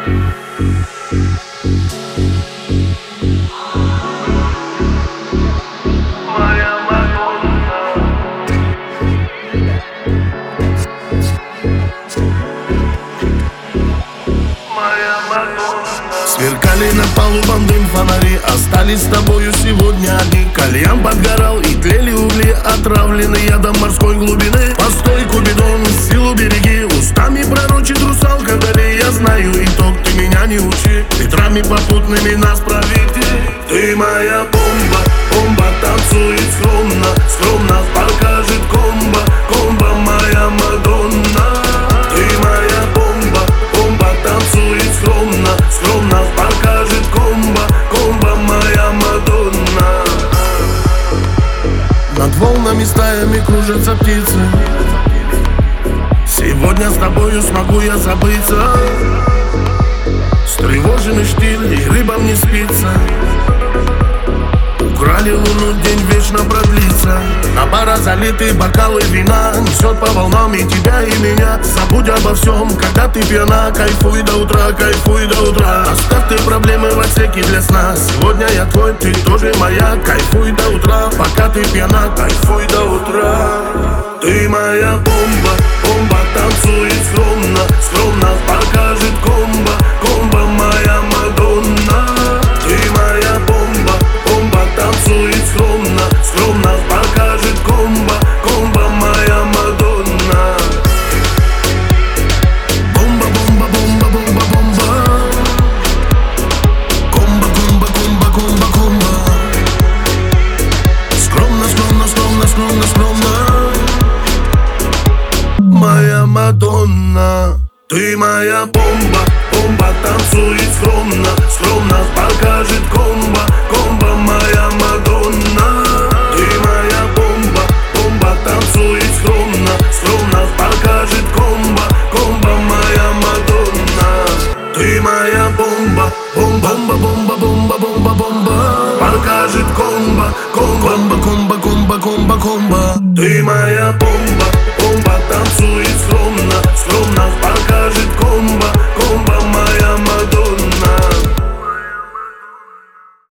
Сверкали на палубам дым фонари, остались с тобою сегодня одни. Кальян подгорал и тлели угли, отравленные ядом морской глубины. Постой, Купидон, силу береги, устами пророчит русалка вдали. Я знаю итог, ты меня не учи, ветрами попутными нас проведи. Ты моя бомба, бомба танцует скромно, скромно покажет комбо, комбо моя Мадонна. Ты моя бомба, бомба танцует скромно, скромно покажет комбо, комбо моя Мадонна. Над волнами стаями кружатся птицы. Сегодня с тобою смогу я забыться. Встревоженный штиль и рыбам не спится. Украли луну, день вечно продлится. На бара залиты бокалы вина, несет по волнам и тебя, и меня. Забудь обо всем, когда ты пьяна. Кайфуй до утра, кайфуй до утра. Оставь ты проблемы в отсеке для сна. Сегодня я твой, ты тоже моя. Кайфуй до утра, пока ты пьяна. Кайфуй до утра. Ты моя бомба, бомба танцует скромно.